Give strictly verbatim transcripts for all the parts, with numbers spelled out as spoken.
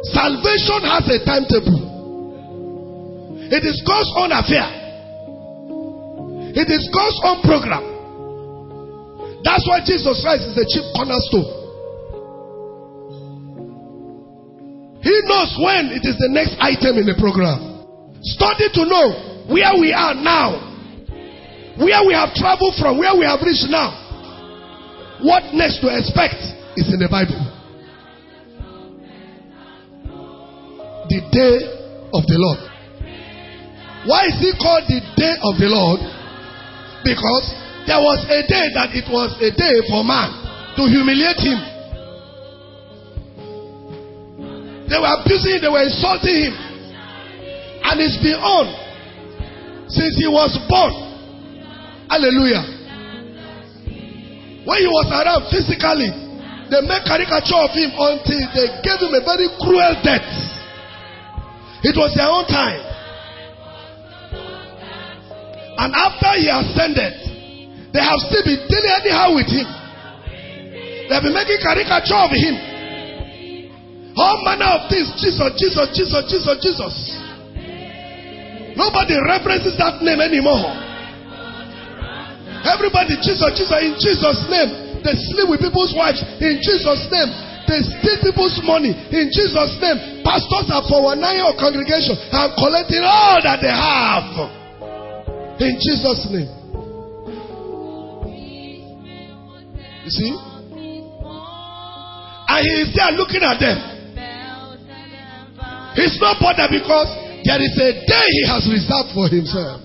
Salvation has a timetable. It is God's own affair. It is God's own program. That's why Jesus Christ is the chief cornerstone. He knows when it is the next item in the program. Study to know where we are now, where we have traveled from, where we have reached now. What next to expect is in the Bible. The day of the Lord. Why is it called the day of the Lord? Because there was a day that it was a day for man to humiliate him. They were abusing him, they were insulting him. And it's been on since he was born. Hallelujah. When he was around physically, they made caricature of him until they gave him a very cruel death. It was their own time. And after he ascended, they have still been dealing anyhow with him. They have been making caricature of him. All manner of things. Jesus, Jesus, Jesus, Jesus, Jesus. Nobody references that name anymore. Everybody, Jesus, Jesus, in Jesus' name. They sleep with people's wives. In Jesus' name. They steal people's money. In Jesus' name. Pastors are for one night of congregation and collecting all that they have. In Jesus' name. You see? And he is there looking at them. He's not bothered because there is a day he has reserved for himself.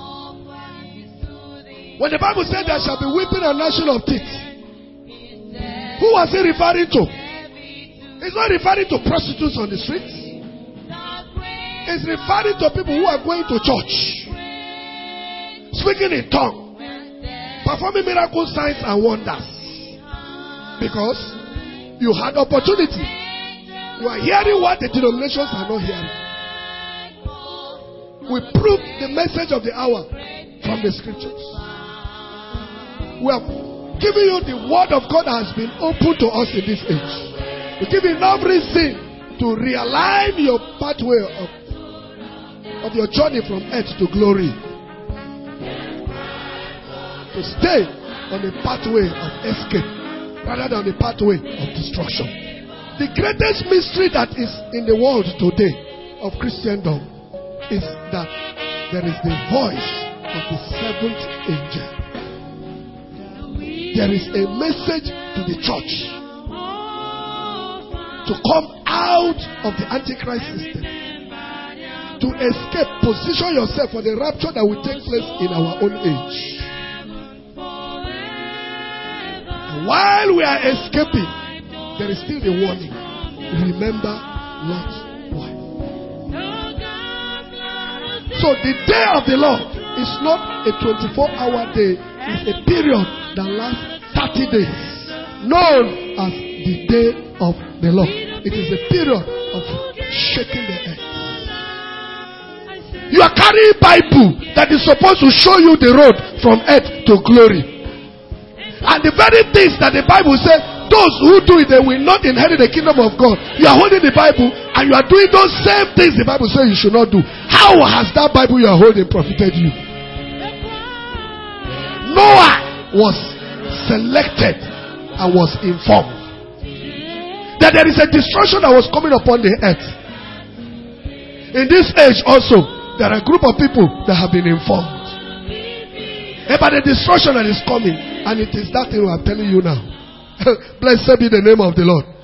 When the Bible said there shall be weeping and gnashing of teeth, who was he referring to? He's not referring to prostitutes on the streets. He's referring to people who are going to church, speaking in tongues, performing miracle signs and wonders. Because you had opportunity. You are hearing what the denominations are not hearing. We prove the message of the hour from the scriptures. We have given you the word of God that has been opened to us in this age. We give you enough reason to realign your pathway of, of your journey from earth to glory. To stay on the pathway of escape rather than the pathway of destruction. The greatest mystery that is in the world today of Christendom is that there is the voice of the seventh angel. There is a message to the church to come out of the Antichrist system, to escape, position yourself for the rapture that will take place in our own age. And while we are escaping, there is still the warning. Remember Lot's wife. So the day of the Lord is not a twenty-four hour day. It's a period that lasts thirty days. Known as the day of the Lord. It is a period of shaking the earth. You are carrying Bible that is supposed to show you the road from earth to glory. And the very things that the Bible says, those who do it, they will not inherit the kingdom of God. You are holding the Bible and you are doing those same things the Bible says you should not do. How has that Bible you are holding profited you? Noah was selected and was informed that there is a destruction that was coming upon the earth. In this age also, there are a group of people that have been informed about the destruction that is coming. And it is that thing I'm telling you now. Blessed be the name of the Lord.